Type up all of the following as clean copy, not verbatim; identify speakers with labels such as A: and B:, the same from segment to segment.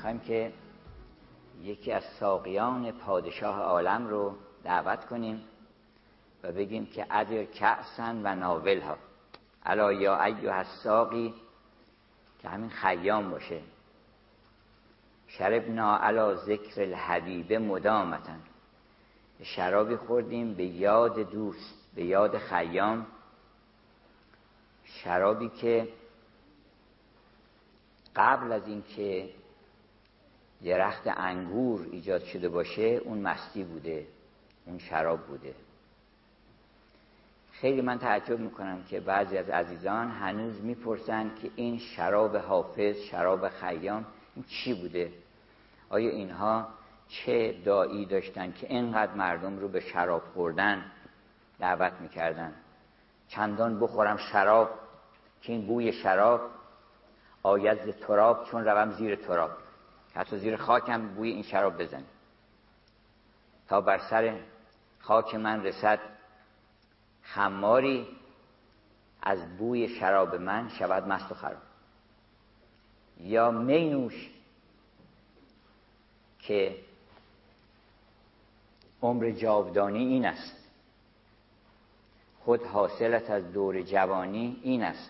A: میخوایم که یکی از ساقیان پادشاه عالم رو دعوت کنیم و بگیم که ادر کأسن و ناولها الا یا ایها الساقی، که همین خیام باشه. شربنا علی ذکر الحبیب مدامتن، شرابی خوردیم به یاد دوست، به یاد خیام، شرابی که قبل از این که درخت انگور ایجاد شده باشه اون مستی بوده، اون شراب بوده. خیلی من تعجب میکنم که بعضی از عزیزان هنوز میپرسن که این شراب حافظ، شراب خیام، این چی بوده؟ آیا اینها چه داعی داشتن که اینقدر مردم رو به شراب خوردن دعوت میکردن؟ چندان بخورم شراب که این بوی شراب آید ز تراب، چون روم زیر تراب، حتی زیر خاکم بوی این شراب بزن، تا بر سر خاک من رسد خماری، از بوی شراب من شود مست و خراب. یا می نوش که عمر جاودانی این است، خود حاصلت از دور جوانی این است.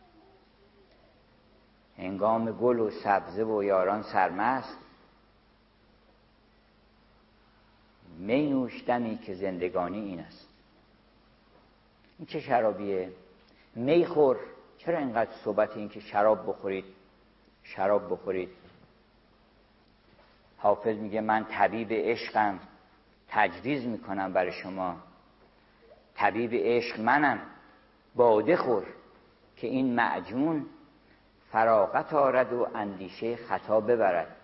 A: هنگام گل و سبزه و یاران سرمست، می نوش دمی که زندگانی این است. این چه شرابیه؟ می خور. چرا اینقدر صحبت این که شراب بخورید، شراب بخورید؟ حافظ میگه من طبیب عشقم، تجویز میکنم برای شما، طبیب عشق منم، باده خور که این معجون فراغت آرد و اندیشه خطا ببرد.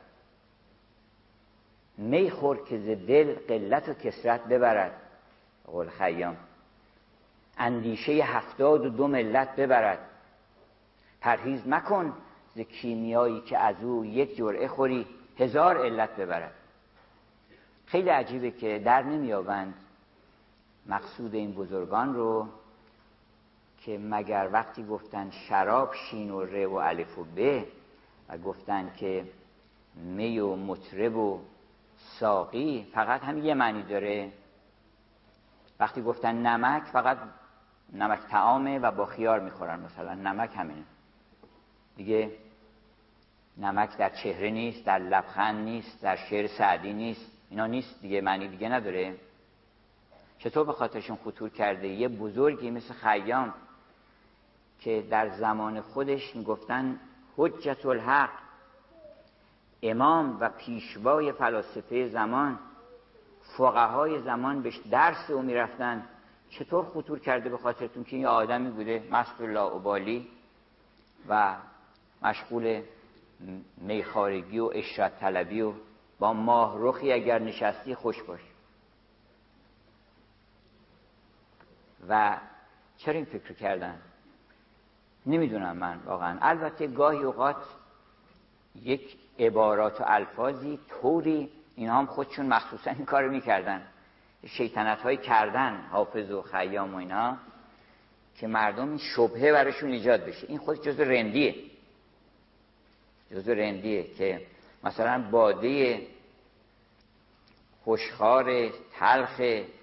A: می خور که ز دل قلت و کثرت ببرد، قول خیام، اندیشه 72 ملت ببرد. پرهیز مکن ز کیمیایی که از او یک جرعه خوری 1000 علت ببرد. خیلی عجیبه که در نمیابند مقصود این بزرگان رو، که مگر وقتی گفتن شراب شین و ر و الف و ب و گفتن که می و مطرب و ساقی فقط هم یه معنی داره؟ وقتی گفتن نمک فقط نمک طعامه و با خیار میخورن، مثلا نمک همینه دیگه. نمک در چهره نیست، در لبخند نیست، در شعر سعدی نیست، اینا نیست دیگه، معنی دیگه نداره. چطور به خاطرشون خطور کرده؟ یه بزرگی مثل خیام که در زمان خودش میگفتن حجت الحق، امام و پیشوای فلاسفه زمان، فقهای زمان بهش درس او میرفتن، چطور خطور کرده به خاطرتون که این آدمی بوده مست و لاابالی و مشغول میخارگی و عشرت طلبی و با ماه رخی اگر نشستی خوش باش. و چرا این فکر کردن؟ نمیدونم من واقعا. البته گاهی اوقات یک عبارات و الفاظی طوری، اینا هم خودشون مخصوصا این کار میکردن، شیطنت های کردن، حافظ و خیام و اینا، که مردم این شبهه براشون ایجاد بشه. این خود جزء رندیه، جزء رندیه که مثلا باده خوشخوار تلخ،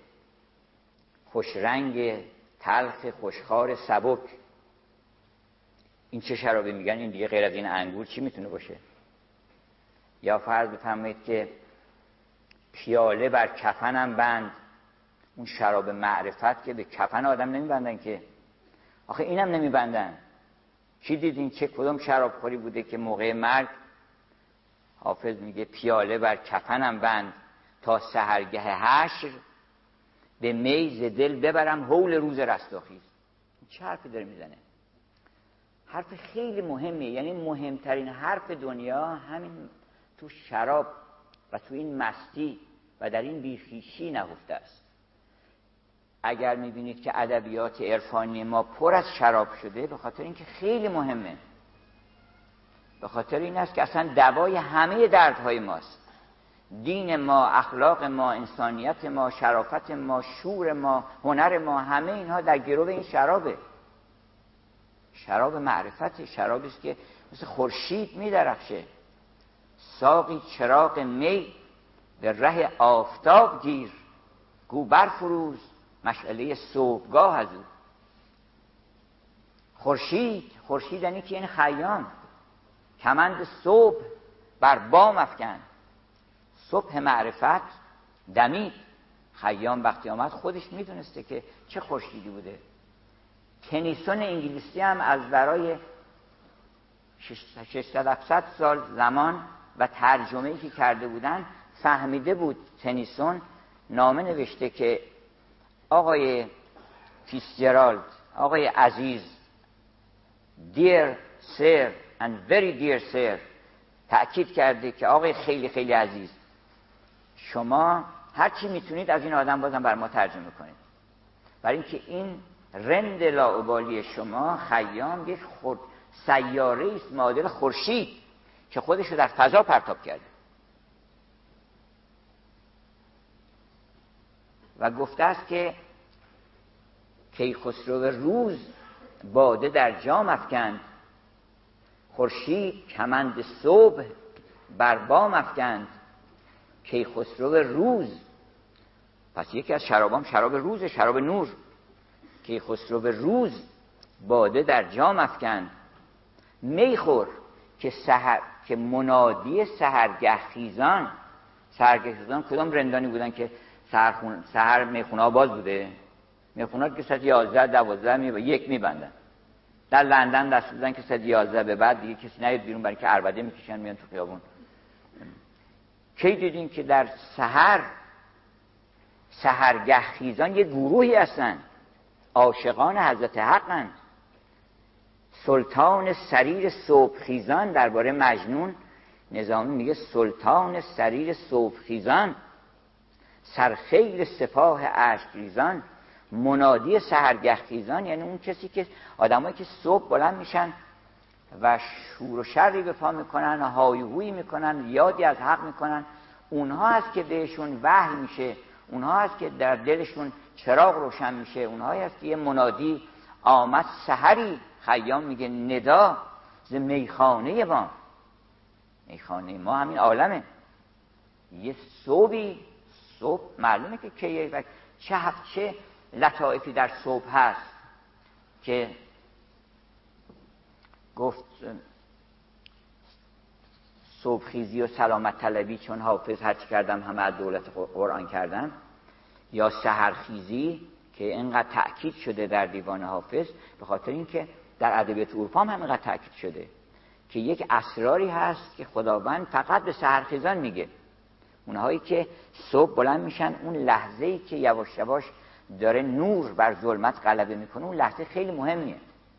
A: خوشرنگ تلخ خوشخوار سبک، این چه شرابی میگن؟ این دیگه غیر از این انگور چی میتونه باشه؟ یا فرض بفرمایید که پیاله بر کفنم بند، اون شراب معرفت که به کفن آدم نمیبندن که، آخه اینم نمیبندن. چی دیدین چه کدوم شراب خوری بوده که موقع مرگ حافظ میگه پیاله بر کفنم بند تا سحرگه حشر، به می ز دل ببرم هول روز رستاخیز. چه حرفی داره میزنه؟ حرف خیلی مهمیه، یعنی مهمترین حرف دنیا همین تو شراب و تو این مستی و در این بیخیشی نهفته است. اگر میبینید که ادبیات عرفانی ما پر از شراب شده، به خاطر اینکه خیلی مهمه، به خاطر این است که اصلا دوای همه دردهای ماست. دین ما، اخلاق ما، انسانیت ما، شرافت ما، شور ما، هنر ما، همه اینها در گرو این شرابه. شراب معرفت، شرابی است که مثل خورشید میدرخشه. ساقی چراغ می به ره آفتاب گیر، گو برفروز مشعله صبحگاه از او. خورشید یعنی که این خیام کمند صبح بر بام افکند. صبح معرفت دمید. خیام وقتی آمد خودش میدونسته که چه خورشیدی بوده. تنیسون انگلیسی هم از برای 600-700 سال زمان و ترجمه‌ای که کرده بودن فهمیده بود. تنیسون نامه نوشته که آقای فیتزجرالد، آقای عزیز، dear sir and very dear sir، تأکید کرده که آقای خیلی خیلی عزیز، شما هر چی میتونید از این آدم بازم بر ما ترجمه کنید، برای اینکه این رند لاابالی شما خیام یک سیاره است معادل خورشید که خودش رو در فضا پرتاب کرده. و گفته است که کیخسرو روز باده در جام افکند، خورشید کمند صبح بر بام افکند. کیخسرو روز، پس یکی از شرابام شراب روزه، شراب نور. کیخسرو روز باده در جام افکند. میخور که منادی سحرگه خیزان. سحرگه خیزان کدام رندانی بودن که سحر میخونه ها باز بوده؟ میخونه ها که ساعت 11-12 یک میبندن. در لندن دست بودن که ساعت 11 به بعد دیگه کسی نیاد بیرون، برای که عربده میکشن میان تو خیابون. کی دیدین که در سحرگه خیزان یه گروهی هستن، عاشقان حضرت حقن. سلطان سریر صبح خیزان، درباره مجنون نظامی میگه سلطان سریر صبح خیزان، سرخیل سپاه اشک ریزان. منادی سحرگه خیزان یعنی اون کسی که آدمایی که صبح بلند میشن و شور و شری به پا میکنن، های و هوی میکنن، یادی از حق میکنن، اونها هست که بهشون وحی میشه، اونها هست که در دلشون چراغ روشن میشه، اونها هست که یه منادی آمد سحری. خیام میگه ندا ز میخانه ما. میخانه ما همین عالمه. یه صبح معلومه که کیه و چه لطائفی در صبح هست که گفت صبحخیزی و سلامت طلبی چون حافظ هرچی کردم همه از دولت قرآن کردم، یا سحرخیزی که اینقدر تأکید شده در دیوان حافظ، به خاطر اینکه در ادبیات اروپا هم اینقدر تأکید شده که یک اسراری هست که خداوند فقط به سحرخیزان میگه. اونهایی که صبح بلند میشن، اون لحظه‌ای که یواش یواش داره نور بر ظلمت غلبه میکنه، اون لحظه خیلی مهمیه.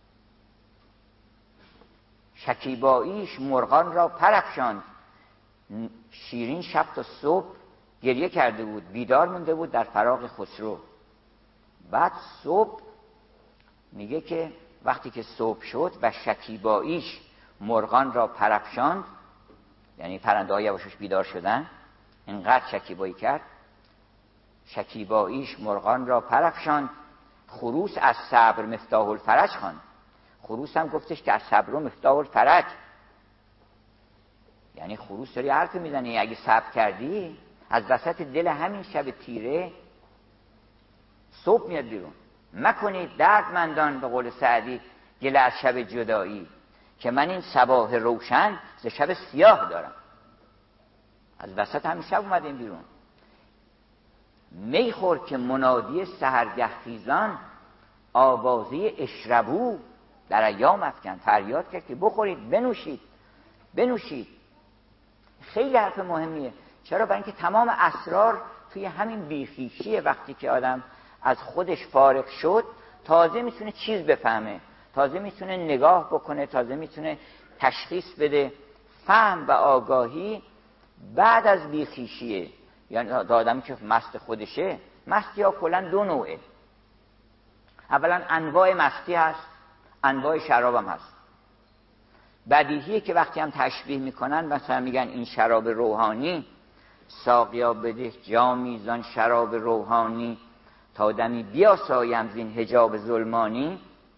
A: شکیباییش مرغان را پرافشاند. شیرین شب تا صبح گریه کرده بود، بیدار مونده بود در فراق خسرو. بعد صبح میگه که وقتی که صبح شد و شکیباییش مرغان را پرافشاند، یعنی پرنده ها یواشش بیدار شدن، اینقدر شکیبایی کرد. شکیباییش مرغان را پرافشاند، خروس از صبر مفتاح الفرج خواند. خروس هم گفتش که از صبر و مفتاح الفرج، یعنی خروس داری حرف میزنی، اگه صبر کردی از وسط دل همین شب تیره صبح میاد بیرون. مکنید دردمندان، به قول سعدی، گله از شب جدایی، که من این صباح روشن ز شب سیاه دارم. از وسط همین شب اومدیم بیرون. میخور که منادی سحرگه خیزان، آوازه اشربو در ایام افکن. فریاد کرد که بخورید، بنوشید. خیلی حرف مهمیه. چرا؟ برای اینکه تمام اسرار توی همین بیخیشیه. وقتی که آدم از خودش فارغ شد، تازه میتونه چیز بفهمه، تازه میتونه نگاه بکنه، تازه میتونه تشخیص بده. فهم و آگاهی بعد از بیخیشیه. یعنی آدمی که مست خودشه، مستی ها کلا دو نوعه. اولا انواع مستی هست، انواع شراب هم هست. بدیهیه که وقتی هم تشبیه میکنن، مثلا میگن این شراب روحانی، ساقیا بده جامی زان شراب روحانی، تا دمی بیاسایم زین حجاب ظلمانی.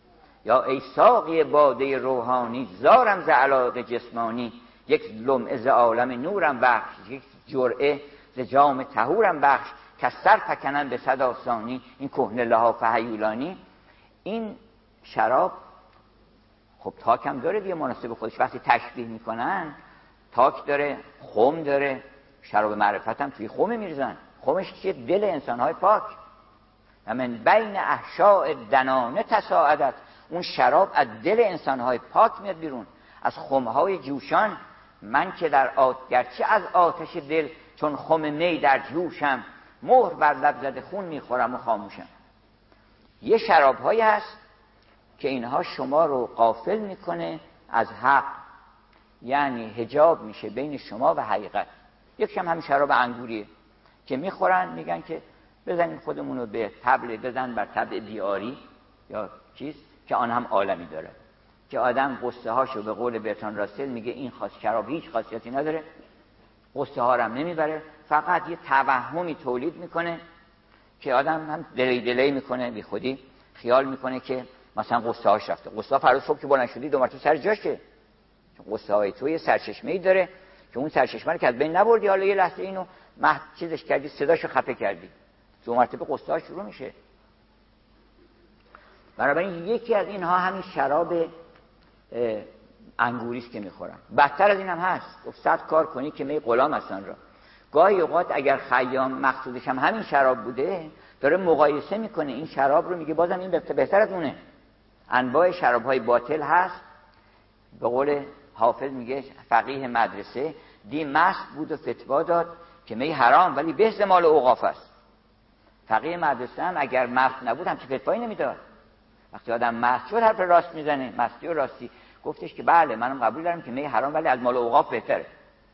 A: یا ای ساقی باده روحانی، زارم ز علاقه جسمانی. یک لمعه ز عالم نورم بخش، یک جرعه ز جام طهورم بخش. که سر فکنن به صد آسانی، این کهنه لحاف هیولانی. این شراب خب تاک هم داره دیگه مناسب خودش. وقتی تشبیه میکنن تاک داره، خم داره. شراب معرفت هم توی خم میریزن. خمش چیه؟ دل انسانهای پاک. و من بین احشاء دنانه تصاعدت. اون شراب از دل انسانهای پاک میاد بیرون، از خمهای جوشان. من که گرچه از آتش دل، چون خم می در جوشم. مهر بر لب زده خون میخورم و خاموشم. یه شرابهایی هست که اینها شما رو غافل میکنه از حق، یعنی حجاب میشه بین شما و حقیقت. یکیش هم همین شراب انگوریه که میخورن، میگن که بزنیم خودمون رو به طبل، بزن بر طبل بیاری یا چیز که آن هم عالمی داره، که آدم قصه هاشو به قول برتراند راسل میگه این شراب هیچ خاصیتی نداره، قصه ها رو هم نمیبره، فقط یه توهمی تولید میکنه که آدم هم دلی میکنه، بی خودی خیال میکنه که مثلا قصه هاش رفته. قصه ها فردا صبح که بلند شدی دو مرتبه سر جاشه، چون قصه های تو یه سرچشمه‌ای داره که اون سرچشمه رو که از بین نبردی، حالا یه لحظه اینو چیزش کردی، صداشو خفه کردی، دو مرتبه قصه ها شروع میشه. بنابراین یکی از اینها همین شراب انگوری است که میخورن. بدتر از این هم هست، 100 کار کنی که می غلام هستن را. گاهی اوقات اگر خیام مقصودش هم همین شراب بوده، داره مقایسه میکنه این شراب رو، میگه بازم این بهتر از اونه. انواع شراب های باطل هست. به قول حافظ میگه فقیه مدرسه دی مست بود و فتوا داد که می حرام ولی به زمال اوقاف است. فقیه مدرسه هم اگر مست نبود هم چه فتوایی نمیداد. وقتی آدم مست شد حرف راست میزنه، مستی و راستی. گفتش که بله منم قبول دارم که می حرام ولی از مال اوقاف بهتره.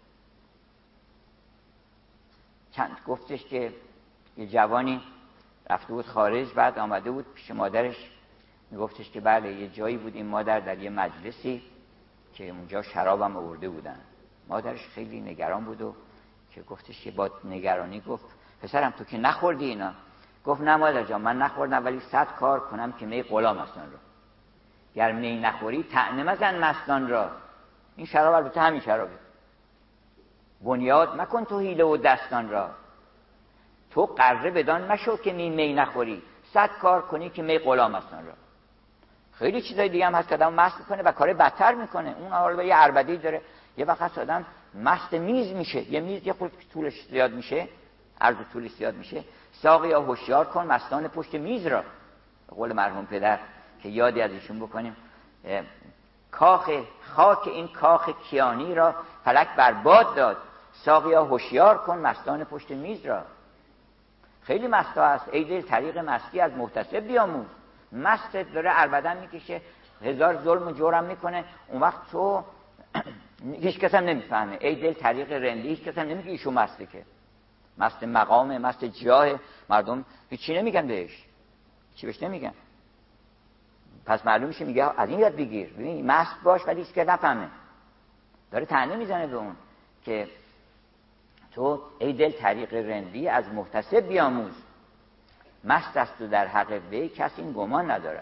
A: گفتش که یه جوانی رفته بود خارج، بعد آمده بود پیش مادرش، میگفتش که بله یه جایی بود این مادر در یه مجلسی که اونجا شرابم آورده بودن. مادرش خیلی نگران بود و که گفتش که با نگرانی گفت پسرم تو که نخوردی اینا؟ گفت نه مادر جان من نخوردم ولی 100 کار کنم که می غلام هستن رو. گر می نخوری طعنه مزن مستان را. این شراب البته همین شرابه. بنیاد مکن تو حیله و دستان را. تو قره بدان مشو که می نخوری، 100 کار کنی که می غلام هستن را. خیلی چیزای دیگه هم هست که آدم مست میکنه و کار بدتر میکنه. اون حالا یه عربده‌ای داره، یه وقت آدم مست میز میشه، یه میز یه خود طولش زیاد میشه، عرض و طولش زیاد میشه. ساقی یا هوشیار کن مستان پشت میز را. به قول مرحوم پدر که یادی از ایشون بکنیم، خاک این کاخ کیانی را فلک برباد داد، ساقی یا هوشیار کن مستان پشت میز را. خیلی مستا هست. ای دل طریق مستی از محتسب بیاموز. مست داره عربدن میکشه، هزار ظلم و جورم میکنه، اون وقت تو هیچ کس هم نمیفهمه. ای دل طریق رندی، هیچ کس هم نمیگه ایشون مسته، که مست مقامه، مست جاه، مردم هیچی نمیگن بهش، چی بهش نمیگن. پس معلوم میشه میگه از این یاد بگیر، ببین مست باش ولی هیچ کس نفهمه. داره طعنه میزنه به اون که تو ای دل طریق رندی از محتسب بیاموز. مست است و در حق وی کسی این گمان نداره.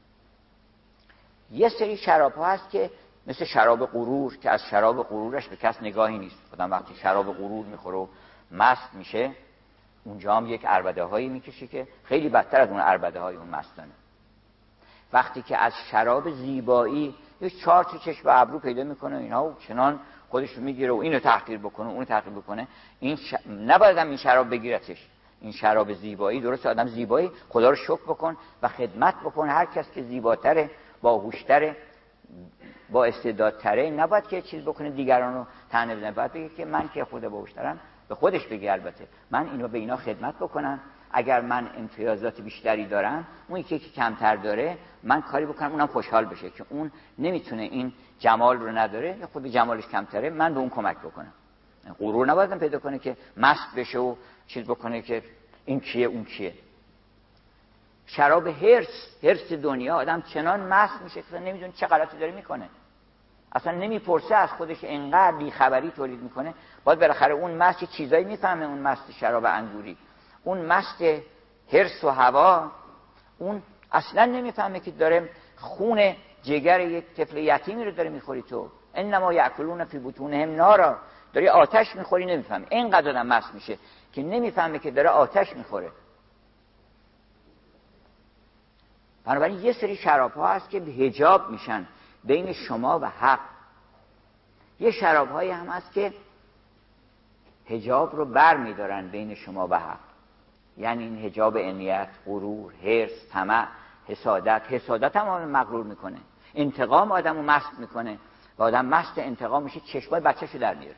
A: یه سری شراب ها هست که مثل شراب غرور که از شراب غرورش به کس نگاهی نیست. آدم وقتی شراب غرور میخوره و مست میشه، اونجا هم یک عربده هایی میکشه که خیلی بدتر از اون عربده های اون مستانه. وقتی که از شراب زیبایی یه 4 چشم و ابرو پیدا میکنه اینا و چنان خودش رو میگیره و اینو تحقیر بکنه اونو تحقیر بکنه، این نباید هم این شراب بگیرتش. این شراب زیبایی، درست آدم زیبایی خدا رو شکر بکن و خدمت بکن. هر کس که زیباتره، باهوشتره، با استعدادتره، نباید که چیز بکنه دیگران رو طعنه بزنه. باید بگه که من که خود باهوشترم، به خودش بگه البته من اینو به اینا خدمت بکنم. اگر من امتیازات بیشتری دارم، اون یکی که کمتر داره من کاری بکنم اونم خوشحال بشه که اون نمیتونه این جمال رو نداره یا خود جمالش کمتره، من به اون کمک بکنم. غرور نباید پیدا کنه که مست بشه و چیز بکنه که این کیه اون کیه. شراب هرس دنیا، آدم چنان مست میشه که نمیدونه چه غلطی داره میکنه، اصلا نمیپرسه از خودش، انقدر بیخبری تولید میکنه. باید بالاخره اون مست چیزایی میفهمه. اون مست شراب انگوری، اون مست هرس و هوا، اون اصلا نمیفهمه که داره خون جگر یک طفل یتیمی رو داره میخوری تو. انما یاکلون فی بطونهم نارا، داری آتش میخوری نمیفهمی. اینقدر آدم مست میشه که نمیفهمه که داره آتش میخوره. بنابراین یه سری شراب ها هست که حجاب میشن بین شما و حق. یه شراب هایی هم هست که حجاب رو بر میدارن بین شما و حق. یعنی این حجاب انیت، غرور، حرص، طمع، حسادت هم آدم مغرور میکنه. انتقام آدمو مست میکنه و آدم مست انتقام میشه، چشمای بچه‌شو در میاره.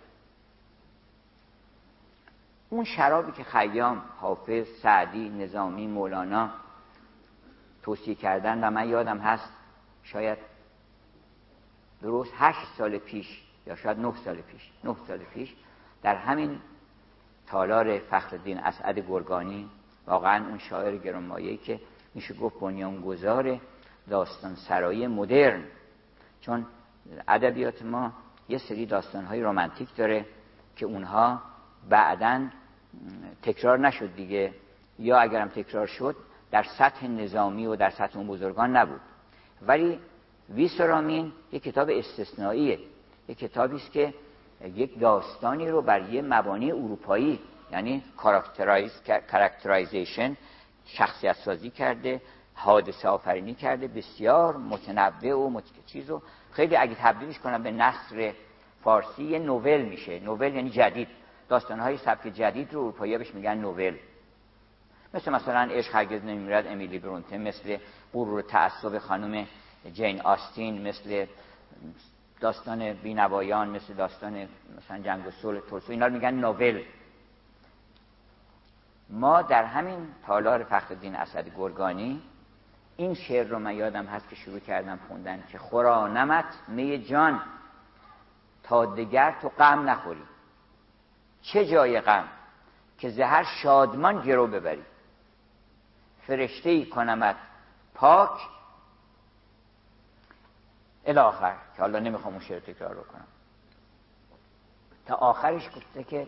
A: اون شرابی که خیام، حافظ، سعدی، نظامی، مولانا توصیه کردن و من یادم هست شاید درست 8 سال پیش یا شاید 9 سال پیش در همین تالار فخرالدین اسعد گرگانی، واقعا اون شاعر گرانمایه‌ای که میشه گفت بنیانگذار داستان سرایی مدرن، چون ادبیات ما یه سری داستان‌های رمانتیک داره که اونها بعداً تکرار نشد دیگه، یا اگرم تکرار شد در سطح نظامی و در سطح اون بزرگان نبود. ولی ویسرامین یک کتاب استثنائیه، یک کتابی است که یک داستانی رو بر یه مبانی اروپایی، یعنی کاراکترایزیشن، شخصیت سازی کرده، حادثه آفرینی کرده، بسیار متنوع و چیز رو خیلی اگه تبدیلش کنم به نثر فارسی یه نوول میشه. نوول یعنی جدید، داستان‌های سبک جدید رو اروپایی‌ها بهش میگن نوول. مثلا عشق هرگز نمیمیرد امیلی برونته، مثل غرور و تعصب خانم جین آستین، مثل داستان بینوایان، مثل داستان مثلا جنگ و صلح تولستوی، اینا رو میگن نوول. ما در همین تالار فخرالدین اسعد گرگانی این شعر رو من یادم هست که شروع کردم خوندن که خورانمت می جان تا دگر تو غم نخوری، چه جای غم که زهر شادمان گرو ببری، فرشته‌ای کنمت پاک الاخر، که حالا نمیخوام اون شعر تکرار رو کنم. تا آخرش گفته که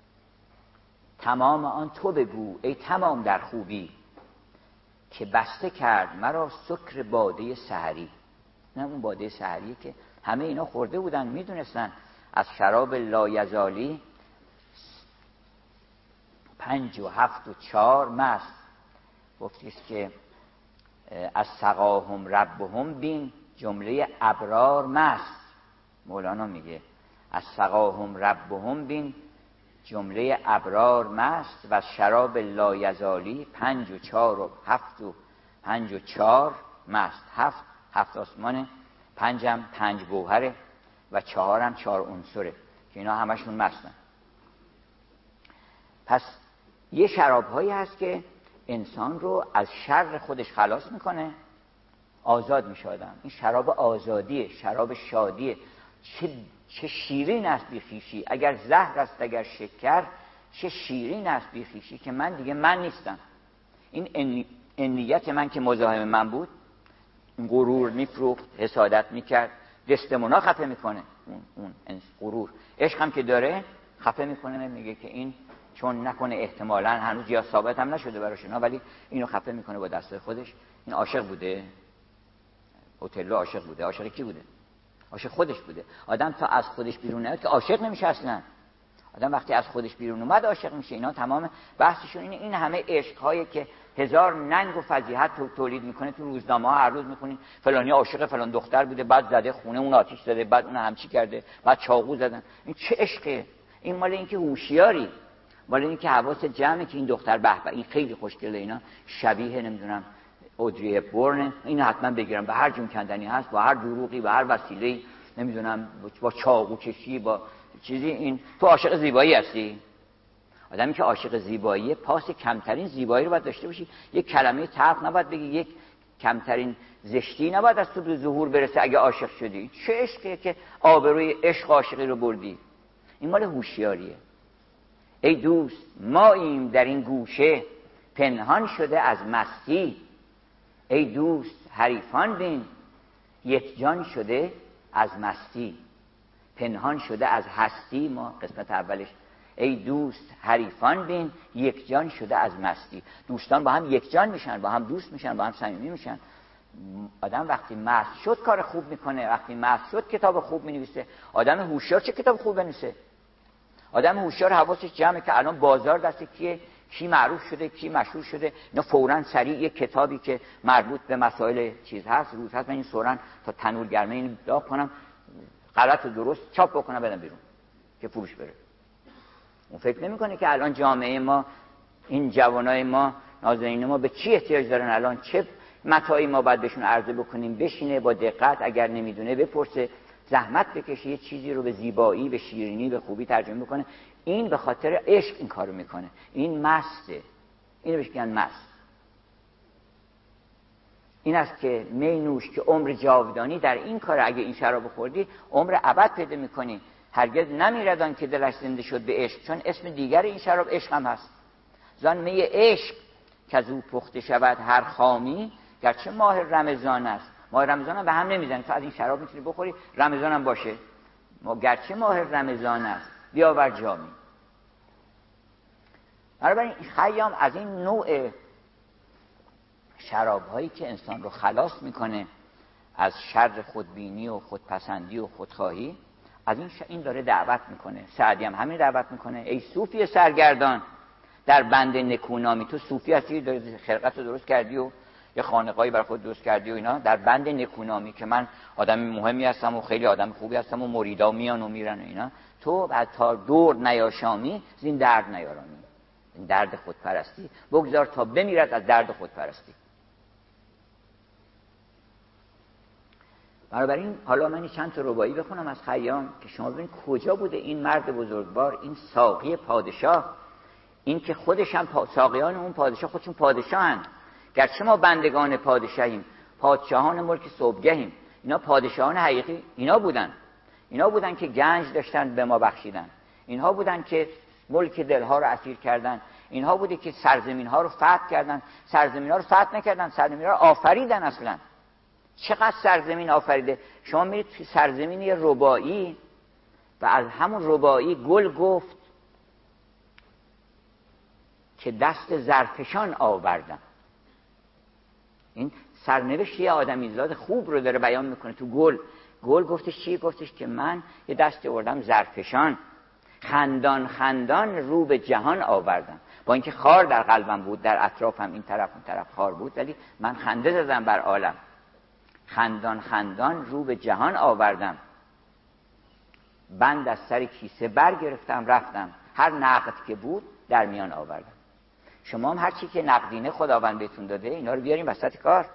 A: تمام آن تو بگو ای تمام در خوبی، که بسته کرد مرا سکر باده سحری. نه اون باده سحری که همه اینا خورده بودن، میدونستن از شراب لایزالی 5 و 7 و 4 مست. گفتیست که از سقاهم ربهم بین جمله ابرار مست. مولانا میگه از سقاهم ربهم بین جمله ابرار مست، و از شراب لایزالی 5 و 4 و 7 و 5 و 4 مست. 7 آسمانه، 5 هم 5 گوهره و 4 هم 4 عنصره که اینا همشون مستن. پس یه شراب هایی هست که انسان رو از شر خودش خلاص میکنه، آزاد میشه آدم. این شراب آزادیه، شراب شادیه. چه شیرین است بی خویشی، اگر زهر است اگر شکر، چه شیرین است بی خویشی که من دیگه من نیستم. این نیت من که مزاحم من بود، غرور میفروخت، حسادت میکرد، دستمونا خفه میکنه. اون غرور. عشق هم که داره خفه میکنه، میگه که این چون نکنه احتمالاً هنوز یا ثابت هم نشده براش اینا، ولی اینو خفه میکنه با دستای خودش. این عاشق بوده، اوتلو عاشق بوده. عاشق کی بوده؟ عاشق خودش بوده. آدم تا از خودش بیرون نیاد که عاشق نمیشه اصلا. آدم وقتی از خودش بیرون اومد عاشق میشه. اینا تمام بحثشون این همه عشق‌هایی که هزار ننگ و فضیحت تولید میکنه تو روزنامه‌ها هر روز میخونین فلانی عاشق فلان دختر بوده، بعد زده خونه اون آتش زده، بعد اون همچی کرده، بعد چاقو زدن. این چه عشقه؟ این مال اینکه هوشیاری، مال اینکه حواس جمعه که این دختر به به این خیلی خوشگله، اینا شبیه نمیدونم اودری هپبورن، این حتما بگیرم، به هر جون کندنی هست، با هر دروغی، با هر وسیله‌ای، نمیدونم با چاقو کشی، با چیزی. این تو عاشق زیبایی هستی؟ آدمی که عاشق زیباییه پاس کمترین زیبایی رو باید داشته باشی. یک کلمه تلخ نباید بگی، یک کمترین زشتی نباید از تو به ظهور برسه اگه عاشق شدی. چه عشقیه که آبروی عشق عاشقی رو بردی؟ این مال هوشیاریه. ای دوست ماییم در این گوشه پنهان شده از مستی، ای دوست حریفان بین یک جان شده از مستی. پنهان شده از هستی، ما قسمت اولش ای دوست حریفان بین یک جان شده از مستی. دوستان با هم یک جان میشن، با هم دوست میشن، با هم صمیمی میشن آدم وقتی مست شد کار خوب میکنه، وقتی مست شد کتاب خوب مینویسه. آدم هوشیار چه کتاب خوب بنویسه؟ آدم هوشیار حواسش جمعه که الان بازار دست کیه، کی معروف شده، کی مشهور شده، اینا فوراً سریع یک کتابی که مربوط به مسائل چیز هست، روز هست، من این فوراً تا تنور گرمه این داغ کنم، غلط و درست چاپ بکنم بدم بیرون که فروش بره. اون فکر نمیکنه که الان جامعه ما، این جوانای ما، نازنین ما به چی احتیاج دارن، الان چه متاعی ما باید بهشون عرضه بکنیم. بشینه با دقت، اگر نمیدونه بپرسه، زحمت بکشه، یه چیزی رو به زیبایی، به شیرینی، به خوبی ترجمه بکنه. این به خاطر عشق این کارو میکنه. این مسته، اینو بهش میگن مست. این است که می نوش که عمر جاودانی در این کار، اگه این شراب خوردی عمر ابد پیدا میکنی. هرگز نمیردان که دلش زنده شد به عشق، چون اسم دیگر این شراب عشق هم هست. زان می عشق که از او پخته شود هر خامی، گرچه ماه رمضان است. ماه رمضان هم به هم نمیزنه، تو از این شراب میتونی بخوری رمضان هم باشه. گرچه ماه رمضان است بیاور جامی. بنابراین خیام از این نوع شراب هایی که انسان رو خلاص میکنه از شر خودبینی و خودپسندی و خودخواهی، از این داره دعوت میکنه. سعدی هم همین دعوت میکنه. ای صوفی سرگردان در بند نکونامی، تو صوفی هستی، داری خرقت رو درست کردی و یه خانقاهی برای خود درست کردی و اینا، در بند نکونامی که من آدم مهمی هستم و خیلی آدم خوبی هستم و مریدا میان و میرن و اینا، تو بعد تا دور نیاشامی از این درد نیارامی، این درد خودپرستی بگذار تا بمیرد از درد خودپرستی. بنابراین حالا من چند تا رباعی بخونم از خیام که شما ببینید کجا بوده این مرد بزرگوار، این ساقی پادشاه، این که خودش هم ساقیان اون پادشاه خودشون پادشاهن. گرچه ما بندگان پادشاهیم، پادشاهان ملک صبحگهیم، اینا پادشاهان حقیقی اینا بودن که گنج داشتن به ما بخشیدن، اینها بودن که ملک دلها رو اسیر کردن، اینها بوده که سرزمین ها رو فتح کردن. سرزمین ها رو فتح نکردن، سرزمین ها رو آفریدن. اصلا چقدر سرزمین آفریده. شما میرید توی سرزمین یه رباعی و از همون رباعی گل گفت که دست زرفشان آوردم. این سرنوشت یه آدمیزاد خوب رو داره بیان میکنه. تو گل گفتش چی؟ گفتش که من یه دست آوردم زرفشان، خندان خندان رو به جهان آوردم. با اینکه خار در قلبم بود، در اطرافم این طرف اون طرف خار بود، ولی من خنده زدم بر عالم. خندان خندان رو به جهان آوردم، بند از سر کیسه برگرفتم رفتم، هر نقد که بود در میان آوردم. شما هم هر چی که نقدینه خداوند بهتون داده اینا رو بیاریم وسط کار.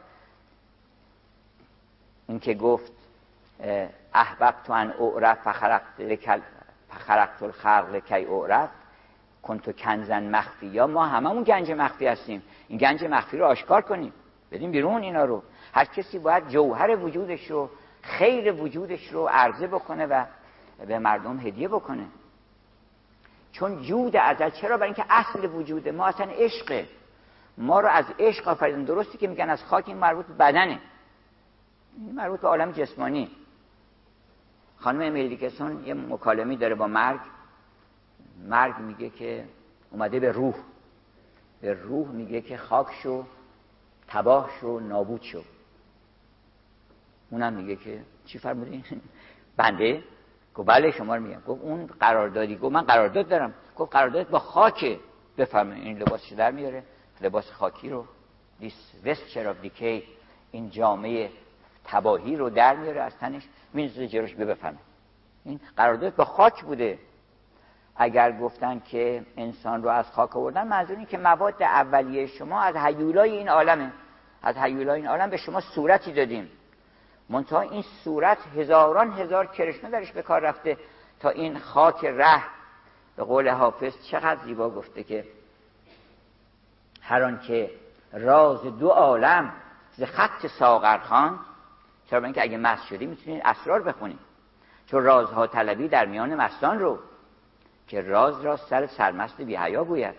A: این که گفت احببت ان اعرف فخلقت الخلق لکی اعرف کنت کنزا مخفیا. ما هممون گنج مخفی هستیم، این گنج مخفی رو آشکار کنیم، بدیم بیرون اینا رو. هر کسی باید جوهر وجودش رو، خیر وجودش رو عرضه بکنه و به مردم هدیه بکنه. چون جود ازل، چرا؟ برای اینکه اصل وجود ما اصلا عشقه. ما رو از عشق آفریدن. درستی که میگن از خاک، این مربوط به بدنه، این مربوط به عالم جسمانی. خانم امیل دیکسون یه مکالمه‌ای داره با مرگ میگه که اومده به روح میگه که خاک شو، تباه شو، نابود شو. اونم میگه که چی فرمودین؟ بنده؟ گفت بله شما رو میگم. گفت اون قراردادی؟ گفت من قرارداد دارم. گفت قرارداد با خاکه. بفرمایید این لباسش در میاره، لباس خاکی رو، this vesture of decay، این جامعه تباهی رو در میاره از تنش، میذاره جلوش. بفهمه این قرارداد با خاک بوده. اگر گفتن که انسان رو از خاک آوردن، منظور این که مواد اولیه شما از هیولای این عالمه. از هیولای این عالم به شما صورتی دادیم، منتها این صورت هزاران هزار کرشمه درش به کار رفته تا این خاک ره، به قول حافظ چقدر زیبا گفته که هر آن که راز دو عالم ز خط ساغرخوان. چرا؟ اینکه اگه مست شدی میتونید اسرار بخونید، چون رازها طلبی در میان مستان رو، که راز را سر سرمست بی حیا گوید.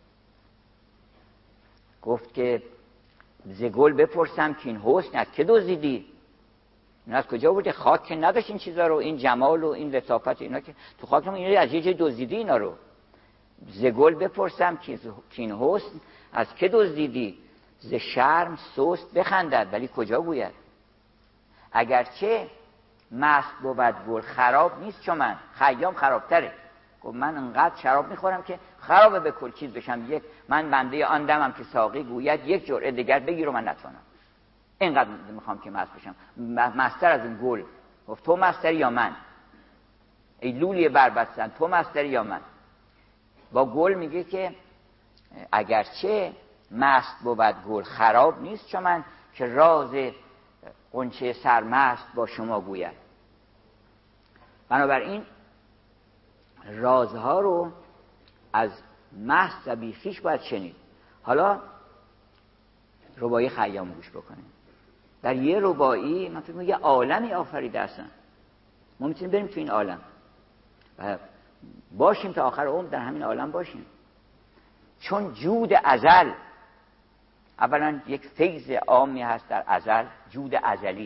A: گفت که ز گل بپرسم که این حسن از که دزدیدی؟ این از کجا بوده؟ خاک که نداشت این چیزا رو، این جمال و این لطافت اینا که تو خاک هم اینا از یه جای دزدیدی اینا رو. ز گل بپرسم که این حسن از که دزدیدی؟ ز شرم سست بخندد ولی کجا گوید. اگرچه مست بود گل خراب نیست چون من. خیام خرابتره. گفت من انقدر شراب میخورم که خرابه به کل چیز بشم. من بنده آن دمم که ساقی گوید یک جرعه دیگر بگیر و من نتوانم. اینقدر میخوام که مست بشم. مستر از اون گل. گفت تو مستری یا من؟ ای لولی بربستن، تو مستری یا من؟ با گل میگه که اگرچه مست بود گل خراب نیست چون من، که راز غنچه سرمست با شما گوید. بنابراین رازها رو از مست و بیخیش باید شنید. حالا رباعی خیام گوش بکنیم. در یه رباعی من فکر می‌کنم یه عالمی آفریده اصلا. ما میتونیم بریم تو این عالم و باشیم تا آخر عمر در همین عالم باشیم. چون جود ازل، اولا یک فیض عامی هست در ازل، جود ازلی.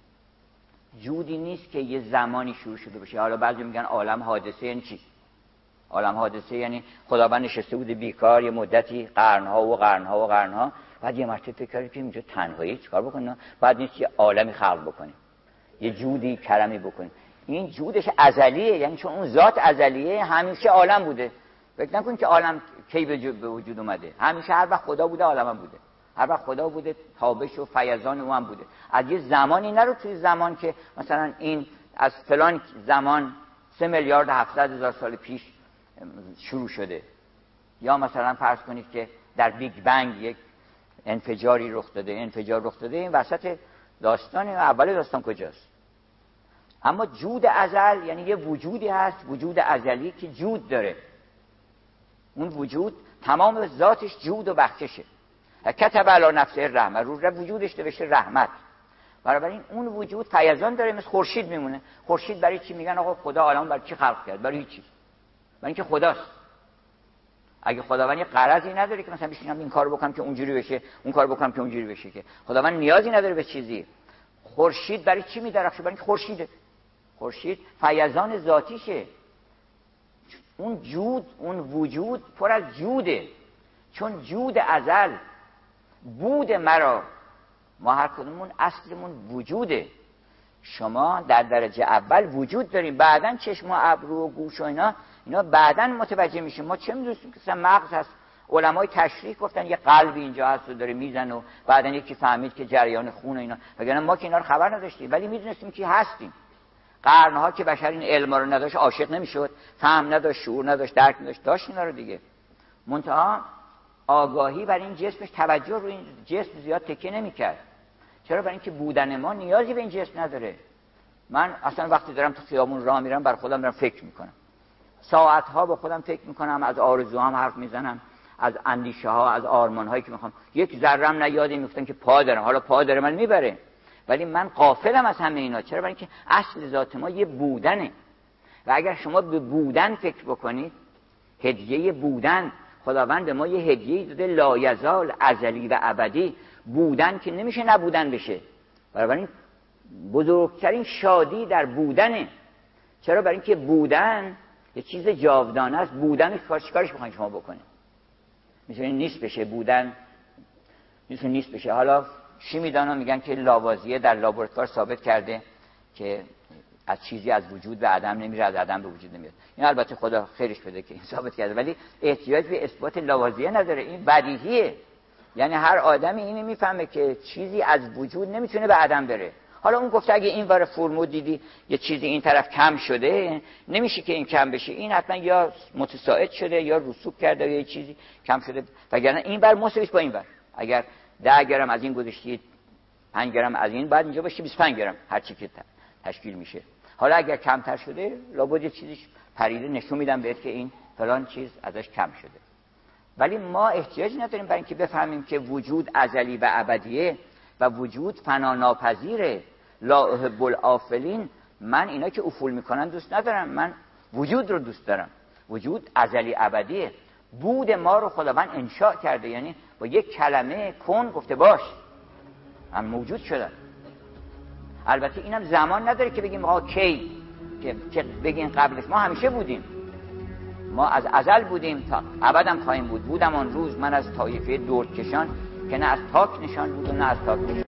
A: جودی نیست که یه زمانی شروع شده باشه. حالا بعضی میگن عالم حادثه، یعنی چی؟ عالم حادثه یعنی خداوند نشسته بود بیکار یه مدتی، قرنها، بعد یه مرتبه فکر کرد که اینجا تنهایی چیکار بکنه، بعد نیست یه عالمی خلق بکنیم، یه جودی کرمی بکنیم. این جودش ازلیه، یعنی چون اون ذات ازلیه همیشه عالم بوده. فکر نکن که عالم کی به وجود اومده. همیشه هر وقت خدا بوده عالم هم بوده. هر وقت خدا بوده تابش و فیضان او هم بوده. از یه زمانی نرو توی زمان که مثلا این از فلان زمان 3,700,000 سال پیش شروع شده، یا مثلا فرض کنید که در بیگ بنگ یک انفجاری رخ داده. این وسط داستان اول داستان کجاست؟ اما جود ازل یعنی یه وجودی هست، وجود ازلی که جود داره. اون وجود تمام ذاتش جود و بخششه. کتب علی نفسه رحمت، رو وجودش نوشته رحمت. بنابراین اون وجود فیضان داره، مثل خورشید میمونه. خورشید برای چی میگن آقا خدا عالم برای چی خلق کرد؟ برای هیچی. برای اینکه خداست. اگه خداوند یه غرضی نداره که مثلا بشینم این کارو بکنم که اونجوری بشه، اون کارو بکنم که اونجوری بشه، که خداوند نیازی نداره به چیزی. خورشید برای چی میدرخشه؟ برای اینکه خورشیده. خورشید فیضان ذاتیشه. اون جود، اون وجود پر از جوده. چون جود ازل بود مرا، ما هر کدومون اصلمون وجوده. شما در درجه اول وجود داریم، بعدن چشم و ابرو و گوش و اینا بعدن متوجه میشیم. ما چه میدونیم که مغز هست؟ علمای تشریح گفتن یه قلبی اینجا هست و داره میزنه و بعدن یکی فهمید که جریان خون و اینا، وگرنه ما که اینا رو خبر نداشتیم، ولی میدونستیم که هستیم. قرنها که بشر این علم رو نداشت عاشق نمیشد، فهم نداشت، شعور نداشت، درک نداشت، داشت اینا رو دیگه. منتها آگاهی بر این جسمش، توجه رو این جسم زیاد تکیه نمیکرد. چرا؟ برای اینکه بودن ما نیازی به این جسم نداره. من اصلا وقتی دارم تو خیابون راه میرم بر خودم دارم فکر میکنم، ساعتها با خودم فکر میکنم، از آرزوهام حرف میزنم، از اندیشه ها، از آرمان هایی که میخوام. یک ذره‌ام نیادی میفتن که پا دارم، حالا پا داره من میبره، ولی من غافلم از همه اینا. چرا؟ برای اینکه اصل ذات ما یه بودنه. و اگر شما به بودن فکر بکنید، هدیه بودن، خداوند به ما یه هدیه داده لایزال، ازلی و ابدی. بودن که نمیشه نبودن بشه. بنابراین بزرگترین شادی در بودنه. چرا؟ برای اینکه بودن یه چیز جاودانه است. بودن کارش بخواید شما بکنید میتونه نیست بشه. بودن میتونه نیست بشه. حالا شیمیدانا میگن که لاوازیه در لابراتوار ثابت کرده که از چیزی از وجود به عدم نمیره، از عدم به وجود نمیاد. این البته خدا خیرش بده که این ثابت کرده، ولی احتیاج به اثبات لاوازیه نداره. این بدیهیه. یعنی هر آدمی اینو میفهمه که چیزی از وجود نمیتونه به عدم بره. حالا اون گفته اگه این ور فرمود دیدی یه چیزی این طرف کم شده، نمیشه که این کم بشه. این حتما یا متساعد شده یا رسوب کرده یا یه چیزی کم شده، وگرنه این ور مساویش با این ور. اگر 10 گرم از این گذاشتی 5 گرم از این، بعد اینجا باشه 25 گرم هر چی که تشکیل میشه. حالا اگر کمتر شده لابد یه چیزیش پریده نشون میدم بهت که این فلان چیز ازش کم شده. ولی ما احتیاج نداریم برای اینکه بفهمیم که وجود ازلی و ابدیه و وجود فنا ناپذیره. لا احب الافلین. من اینا که افول میکنن دوست ندارم، من وجود رو دوست دارم. وجود ازلی ابدیه. بود ما رو خداوند انشاء کرده، یعنی با یک کلمه کن گفته باش هم موجود شدن. البته اینم زمان نداره که بگیم آقا کی، که بگیم قبلش. ما همیشه بودیم، ما از ازل بودیم تا ابدم خواهیم بود. بودم آن روز من از طایفه دردکشان، که نه از تاک نشان بود و نه از تاک نشان